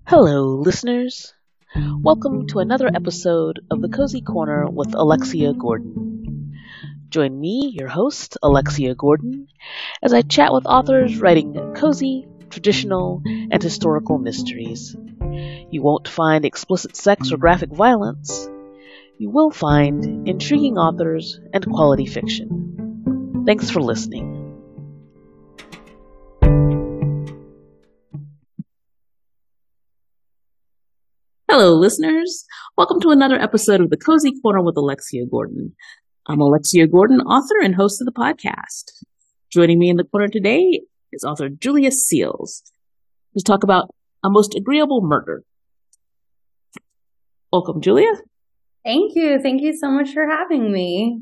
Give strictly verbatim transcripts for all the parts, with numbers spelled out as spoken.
Hello, listeners. Welcome to another episode of The Cozy Corner with Alexia Gordon. Join me, your host, Alexia Gordon, as I chat with authors writing cozy, traditional, and historical mysteries. You won't find explicit sex or graphic violence. You will find intriguing authors and quality fiction. Thanks for listening. Hello, listeners. Welcome to another episode of The Cozy Corner with Alexia Gordon. I'm Alexia Gordon, author and host of the podcast. Joining me in the corner today is author Julia Seals to talk about A Most Agreeable Murder. Welcome, Julia. Thank you. Thank you so much for having me.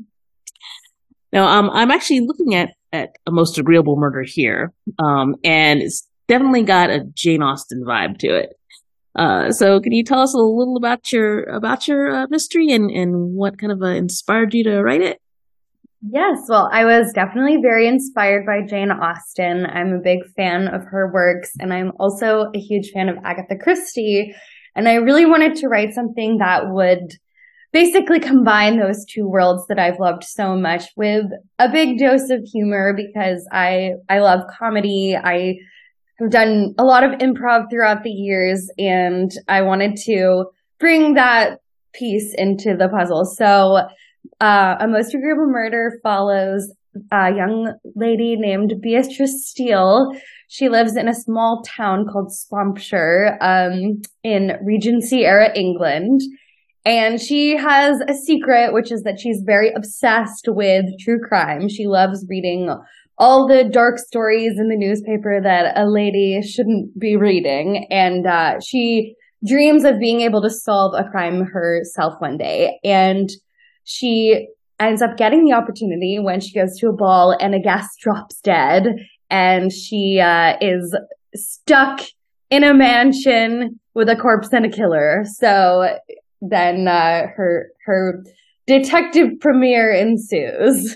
Now, um, I'm actually looking at, at A Most Agreeable Murder here, um, and it's definitely got a Jane Austen vibe to it. Uh, so can you tell us a little about your about your uh, mystery and, and what kind of uh, inspired you to write it? Yes, well, I was definitely very inspired by Jane Austen. I'm a big fan of her works, and I'm also a huge fan of Agatha Christie. And I really wanted to write something that would basically combine those two worlds that I've loved so much with a big dose of humor, because I I love comedy. I I've done a lot of improv throughout the years, and I wanted to bring that piece into the puzzle. So, uh, A Most Agreeable Murder follows a young lady named Beatrice Steele. She lives in a small town called Swampshire, um, in Regency era England. And she has a secret, which is that she's very obsessed with true crime. She loves reading all the dark stories in the newspaper that a lady shouldn't be reading. And uh, she dreams of being able to solve a crime herself one day. And she ends up getting the opportunity when she goes to a ball and a guest drops dead. And she uh, is stuck in a mansion with a corpse and a killer. So then uh, her her detective premiere ensues.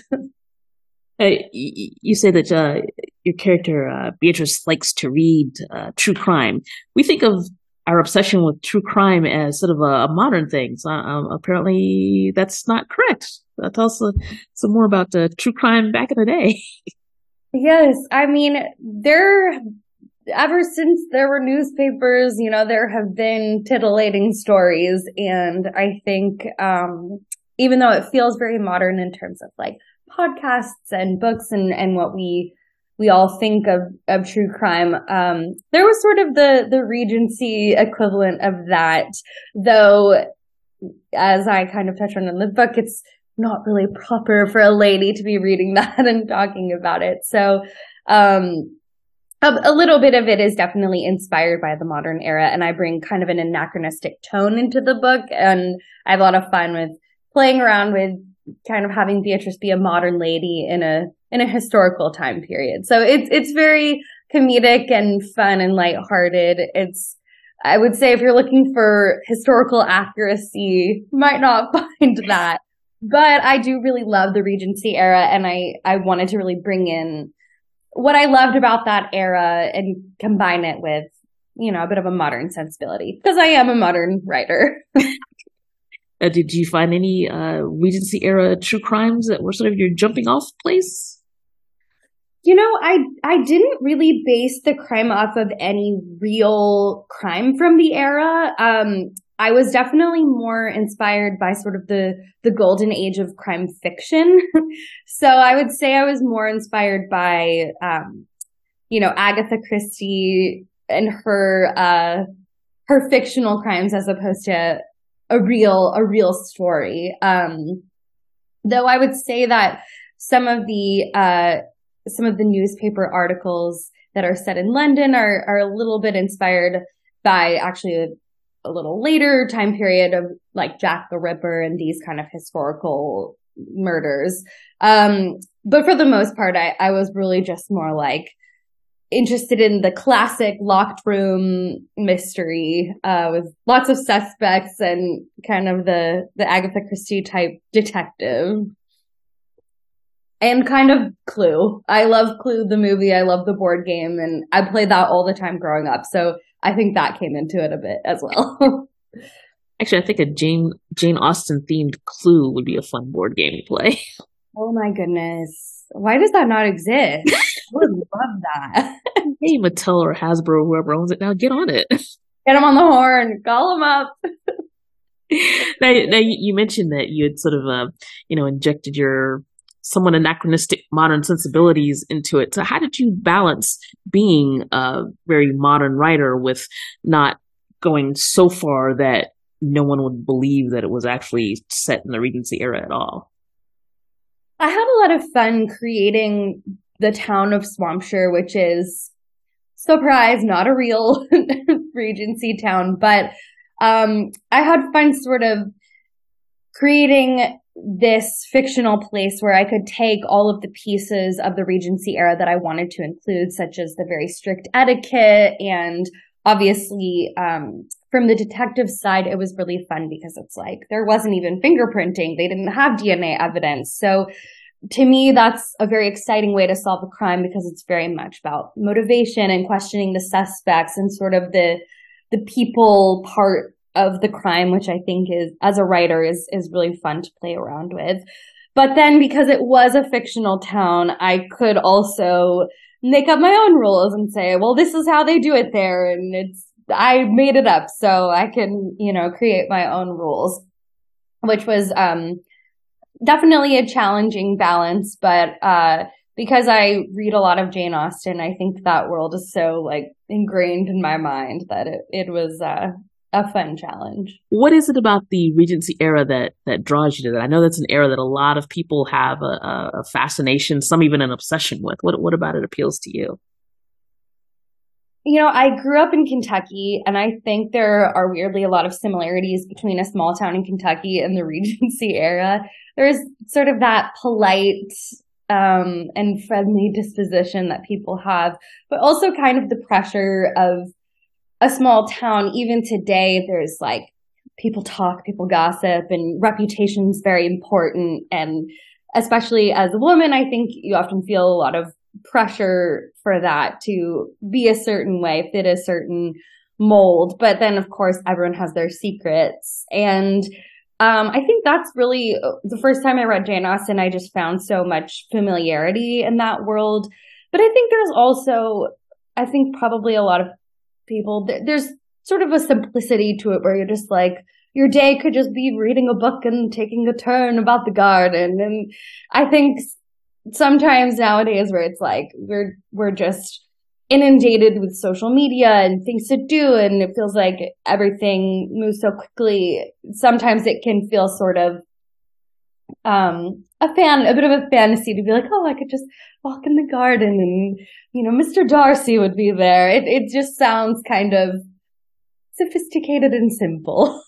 Uh, y- you say that uh, your character, uh, Beatrice, likes to read uh, true crime. We think of our obsession with true crime as sort of a, a modern thing. So, um, apparently, that's not correct. Uh, tell us uh, some more about uh, true crime back in the day. Yes, I mean, there, ever since there were newspapers, you know, there have been titillating stories. And I think, um, even though it feels very modern in terms of like podcasts and books and, and what we, we all think of, of true crime, um, there was sort of the, the Regency equivalent of that, though, as I kind of touched on in the book, it's not really proper for a lady to be reading that and talking about it. So, um, a, a little bit of it is definitely inspired by the modern era, and I bring kind of an anachronistic tone into the book, and I have a lot of fun with playing around with kind of having Beatrice be a modern lady in a in a historical time period. So it's it's very comedic and fun and lighthearted. It's, I would say, if you're looking for historical accuracy, you might not find that. But I do really love the Regency era, and I I wanted to really bring in what I loved about that era and combine it with, you know, a bit of a modern sensibility, because I am a modern writer. Uh, did you find any uh, Regency era true crimes that were sort of your jumping off place? You know, I I didn't really base the crime off of any real crime from the era. Um, I was definitely more inspired by sort of the the golden age of crime fiction. So I would say I was more inspired by, um, you know, Agatha Christie and her uh, her fictional crimes as opposed to a real a real story. Um, though I would say that some of the uh, some of the newspaper articles that are set in London are are a little bit inspired by actually a, a little later time period of like Jack the Ripper and these kind of historical murders. Um, but for the most part, I, I was really just more like interested in the classic locked room mystery, uh, with lots of suspects and kind of the, the Agatha Christie type detective. And kind of Clue. I love Clue, the movie. I love the board game, and I played that all the time growing up. So I think that came into it a bit as well. Actually, I think a Jane Jane Austen themed Clue would be a fun board game to play. Oh my goodness. Why does that not exist? I would love that. Hey, Mattel or Hasbro, whoever owns it now, get on it. Get them on the horn. Call them up. now, now you, you mentioned that you had sort of, uh, you know, injected your somewhat anachronistic modern sensibilities into it. So how did you balance being a very modern writer with not going so far that no one would believe that it was actually set in the Regency era at all? I had a lot of fun creating the town of Swampshire, which is, surprise, not a real Regency town, but um, I had fun sort of creating this fictional place where I could take all of the pieces of the Regency era that I wanted to include, such as the very strict etiquette. And obviously, um, from the detective side, it was really fun because it's like there wasn't even fingerprinting. They didn't have D N A evidence. So to me, that's a very exciting way to solve a crime because it's very much about motivation and questioning the suspects and sort of the the people part of the crime, which I think is, as a writer, is is really fun to play around with. But then because it was a fictional town, I could also make up my own rules and say, well, this is how they do it there. And it's, I made it up. So I can, you know, create my own rules, which was, um, definitely a challenging balance. But, uh, because I read a lot of Jane Austen, I think that world is so like ingrained in my mind that it, it was, uh, a fun challenge. What is it about the Regency era that that draws you to that? I know that's an era that a lot of people have a, a fascination, some even an obsession with. What what about it appeals to you? You know, I grew up in Kentucky, and I think there are weirdly a lot of similarities between a small town in Kentucky and the Regency era. There's sort of that polite um, and friendly disposition that people have, but also kind of the pressure of a small town. Even today, there's like people talk, people gossip, and reputation is very important. And especially as a woman, I think you often feel a lot of pressure for that to be a certain way, fit a certain mold. But then, of course, everyone has their secrets. And um, I think that's really the first time I read Jane Austen, I just found so much familiarity in that world. But I think there's also, I think probably a lot of people, there's sort of a simplicity to it where you're just like, your day could just be reading a book and taking a turn about the garden. And I think sometimes nowadays where it's like, we're, we're just inundated with social media and things to do, and it feels like everything moves so quickly. Sometimes it can feel sort of, um, a fan, a bit of a fantasy to be like, oh, I could just walk in the garden and, you know, Mister Darcy would be there. It, it just sounds kind of sophisticated and simple.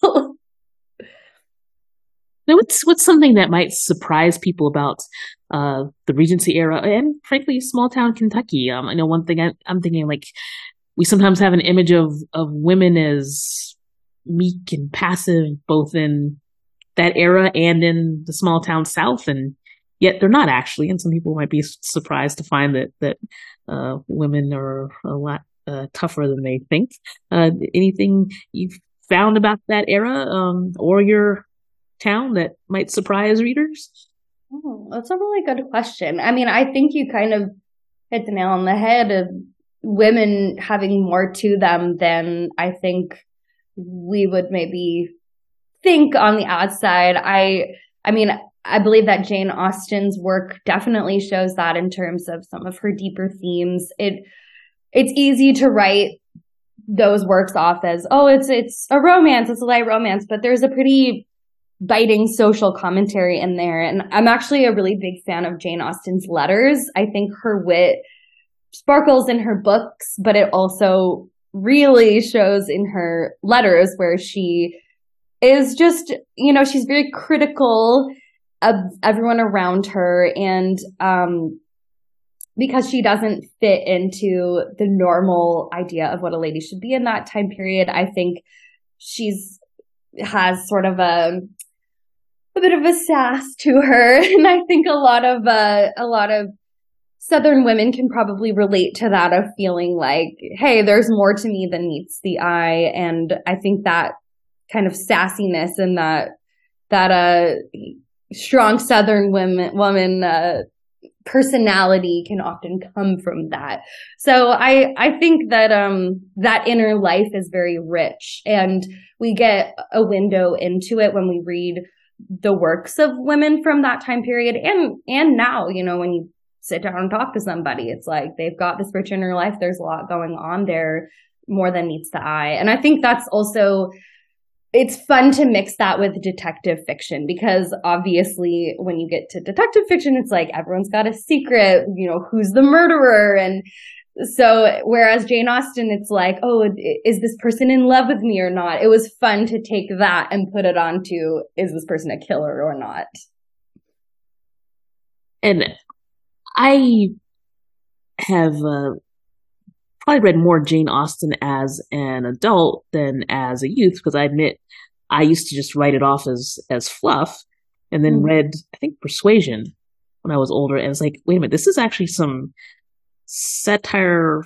Now, what's what's something that might surprise people about uh, the Regency era and, frankly, small town Kentucky? Um, I know one thing I, I'm thinking, like, we sometimes have an image of of women as meek and passive, both in that era and in the small town South, and yet they're not actually. And some people might be surprised to find that that uh, women are a lot uh, tougher than they think. Uh, anything you've found about that era, um, or your town that might surprise readers? Oh, that's a really good question. I mean, I think you kind of hit the nail on the head of women having more to them than I think we would maybe think on the outside. I, I mean, I believe that Jane Austen's work definitely shows that in terms of some of her deeper themes. It, it's easy to write those works off as, oh, it's, it's a romance, it's a light romance, but there's a pretty biting social commentary in there. And I'm actually a really big fan of Jane Austen's letters. I think her wit sparkles in her books, but it also really shows in her letters where she is just, you know, she's very critical of everyone around her. And, um, because she doesn't fit into the normal idea of what a lady should be in that time period, I think she's has sort of a a bit of a sass to her, and I think a lot of uh, a lot of Southern women can probably relate to that of feeling like, hey, there's more to me than meets the eye. And I think that kind of sassiness and that, that, uh, strong Southern women, woman, uh, personality can often come from that. So I, I think that, um, that inner life is very rich, and we get a window into it when we read the works of women from that time period. And, and now, you know, when you sit down and talk to somebody, it's like they've got this rich inner life. There's a lot going on there, more than meets the eye. And I think that's also, it's fun to mix that with detective fiction, because obviously when you get to detective fiction, it's like everyone's got a secret, you know, who's the murderer. And so whereas Jane Austen, it's like, oh, is this person in love with me or not? It was fun to take that and put it onto, is this person a killer or not? And I have uh, probably read more Jane Austen as an adult than as a youth, because I admit I used to just write it off as as fluff, and then mm-hmm. read, I think, Persuasion when I was older, and I was like, wait a minute, this is actually some satire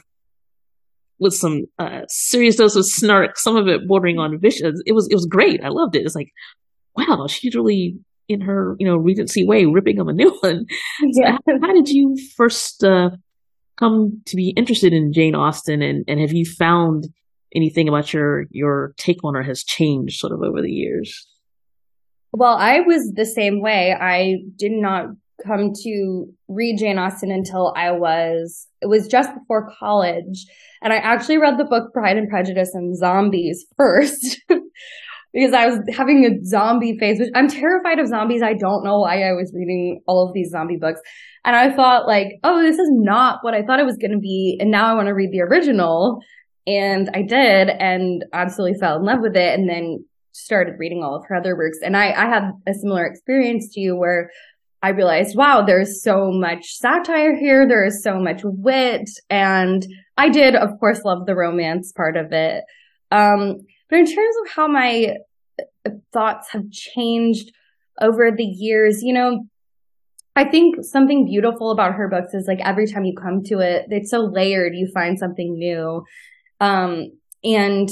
with some uh, serious dose of snark, some of it bordering on vicious. It was it was great. I loved it. It's like, wow, she's really, in her, you know, Regency way, ripping them a new one. Yeah. So how, how did you first uh, come to be interested in Jane Austen, and, and have you found anything about your your take on her has changed sort of over the years? Well, I was the same way. I did not come to read Jane Austen until I was, it was just before college. And I actually read the book Pride and Prejudice and Zombies first. Because I was having a zombie phase, which I'm terrified of zombies. I don't know why I was reading all of these zombie books. And I thought like, oh, this is not what I thought it was going to be. And now I want to read the original. And I did, and absolutely fell in love with it. And then started reading all of her other works. And I, I had a similar experience to you, where I realized, wow, there's so much satire here. There is so much wit. And I did, of course, love the romance part of it. Um, But in terms of how my thoughts have changed over the years, you know, I think something beautiful about her books is like every time you come to it, it's so layered, you find something new. Um, and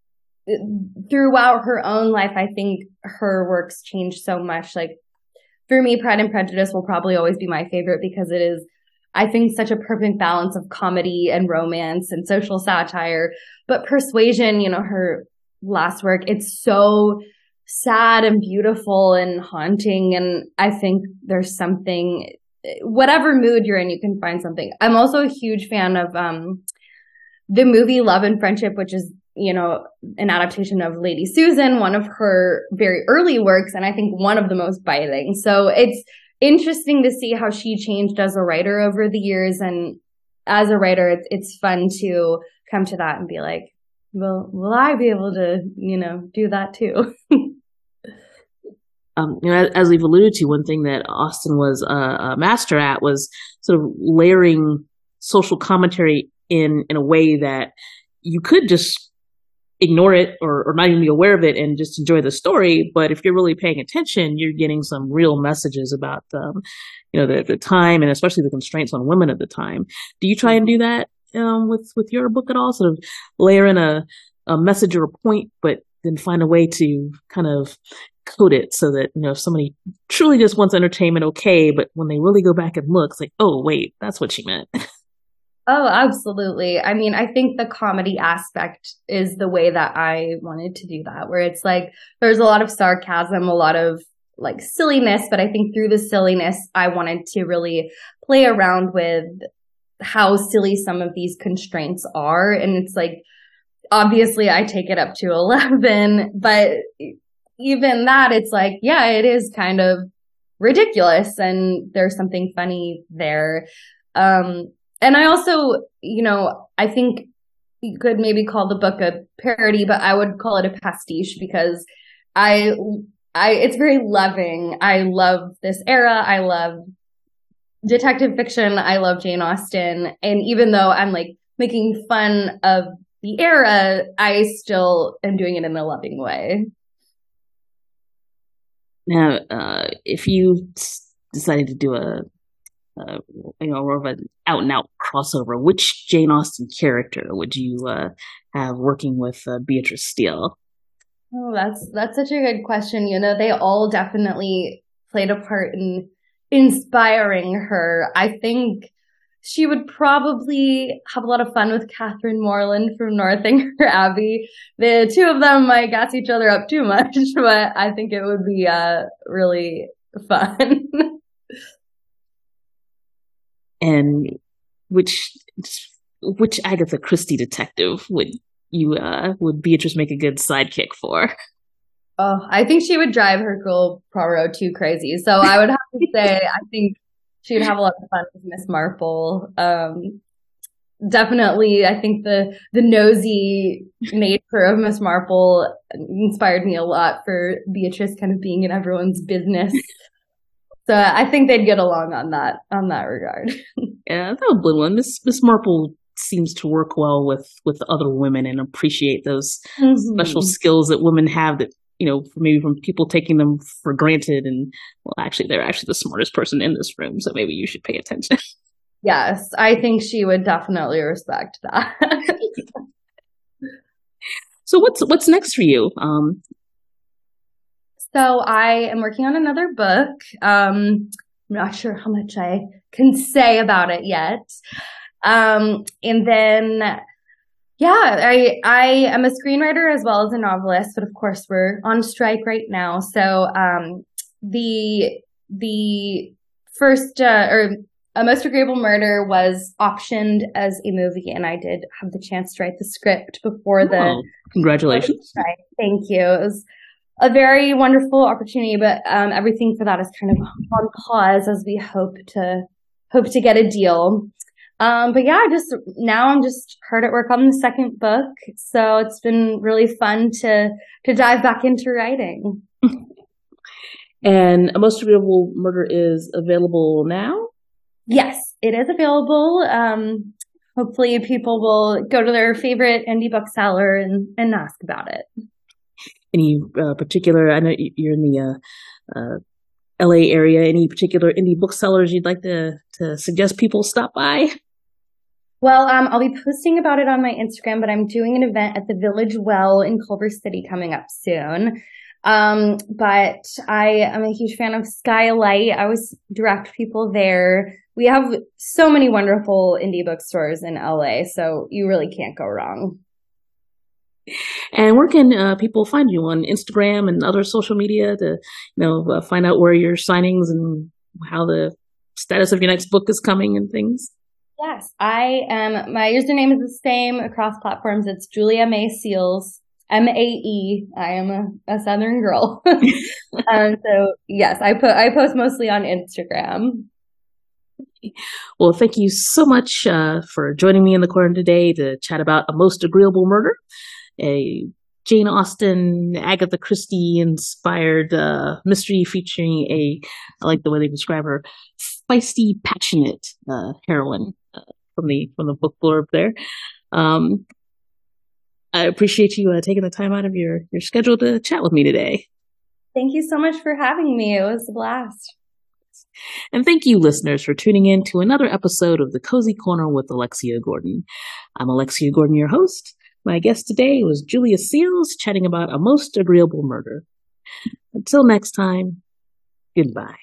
throughout her own life, I think her works changed so much. Like for me, Pride and Prejudice will probably always be my favorite, because it is, I think, such a perfect balance of comedy and romance and social satire. But Persuasion, you know, her last work, it's so sad and beautiful and haunting, and I think there's something, whatever mood you're in, you can find something. I'm also a huge fan of um the movie Love and Friendship, which is, you know, an adaptation of Lady Susan, one of her very early works, and I think one of the most biting. So it's interesting to see how she changed as a writer over the years, and as a writer, it's it's fun to come to that and be like, Will will I be able to, you know, do that too? um, you know, as we've alluded to, one thing that Austen was a, a master at was sort of layering social commentary in in a way that you could just ignore it or, or not even be aware of it and just enjoy the story. But if you're really paying attention, you're getting some real messages about, um, you know, the, the time, and especially the constraints on women at the time. Do you try and do that Um, with with your book at all, sort of layer in a, a message or a point, but then find a way to kind of code it so that, you know, if somebody truly just wants entertainment, okay, but when they really go back and look, it's like, oh, wait, that's what she meant. Oh, absolutely. I mean, I think the comedy aspect is the way that I wanted to do that, where it's like there's a lot of sarcasm, a lot of like silliness, but I think through the silliness, I wanted to really play around with how silly some of these constraints are. And it's like, obviously I take it up to eleven, but even that, it's like, yeah, it is kind of ridiculous, and there's something funny there. Um, and I also, you know, I think you could maybe call the book a parody, but I would call it a pastiche, because I, I, it's very loving. I love this era. I love detective fiction. I love Jane Austen. And even though I'm like making fun of the era, I still am doing it in a loving way. Now, uh, if you decided to do a, a you know, more of an out and out crossover, which Jane Austen character would you uh, have working with uh, Beatrice Steele? Oh, that's that's such a good question. You know, they all definitely played a part in inspiring her. I think she would probably have a lot of fun with Catherine Morland from Northanger Abbey. The two of them might gas each other up too much, but I think it would be uh, really fun. And which which Agatha Christie detective would you uh, would Beatrice make a good sidekick for? Oh, I think she would drive Hercule Poirot too crazy. So I would have to say, I think she would have a lot of fun with Miss Marple. Um, definitely, I think the the nosy nature of Miss Marple inspired me a lot for Beatrice kind of being in everyone's business. So I think they'd get along on that on that regard. Yeah, that would be one. Miss Miss Marple seems to work well with with other women and appreciate those mm-hmm. special skills that women have that, you know, maybe from people taking them for granted. And well, actually, they're actually the smartest person in this room, so maybe you should pay attention. Yes, I think she would definitely respect that. So what's what's next for you? Um, so I am working on another book. Um, I'm not sure how much I can say about it yet. Um, and then, yeah, I I am a screenwriter as well as a novelist, but of course we're on strike right now. So um, the the first uh, or A Most Agreeable Murder was optioned as a movie, and I did have the chance to write the script before oh, the. Congratulations! Right, thank you. It was a very wonderful opportunity, but um, everything for that is kind of on pause as we hope to hope to get a deal. Um, but yeah, just now I'm just hard at work on the second book, so it's been really fun to to dive back into writing. And A Most Agreeable Murder is available now? Yes, it is available. Um, hopefully people will go to their favorite indie bookseller and, and ask about it. Any uh, particular, I know you're in the uh, uh, L A area, any particular indie booksellers you'd like to, to suggest people stop by? Well, um, I'll be posting about it on my Instagram, but I'm doing an event at the Village Well in Culver City coming up soon. Um, but I am a huge fan of Skylight. I always direct people there. We have so many wonderful indie bookstores in L A, so you really can't go wrong. And where can uh, people find you on Instagram and other social media to, you know, uh, find out where your signings and how the status of your next book is coming and things? Yes, I am. My username is the same across platforms. It's Julia Mae Seals. M A E. I am a, a Southern girl. um, so yes, I put I post mostly on Instagram. Well, thank you so much uh, for joining me in the corner today to chat about A Most Agreeable Murder, a Jane Austen, Agatha Christie inspired uh, mystery featuring a, I like the way they describe her, feisty, passionate uh, heroine uh, from the from the book blurb there. Um, I appreciate you uh, taking the time out of your, your schedule to chat with me today. Thank you so much for having me. It was a blast. And thank you, listeners, for tuning in to another episode of The Cozy Corner with Alexia Gordon. I'm Alexia Gordon, your host. My guest today was Julia Seals, chatting about A Most Agreeable Murder. Until next time, goodbye.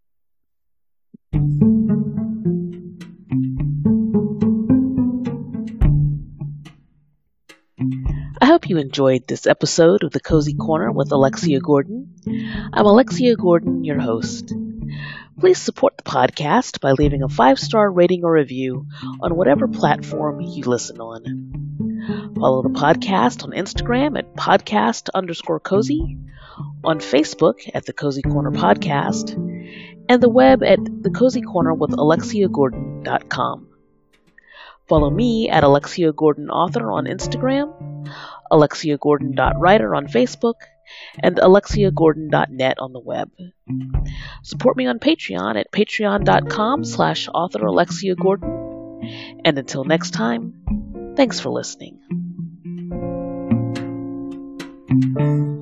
I hope you enjoyed this episode of The Cozy Corner with Alexia Gordon. I'm Alexia Gordon, your host. Please support the podcast by leaving a five-star rating or review on whatever platform you listen on. Follow the podcast on Instagram at podcast underscore cozy, on Facebook at The Cozy Corner Podcast, and the web at the cozy corner with alexia gordon dot com. Follow me at Alexia Gordon Author on Instagram, alexia gordon dot writer on Facebook, and alexia gordon dot net on the web. Support me on Patreon at patreon dot com slash author Alexia Gordon. And until next time, thanks for listening.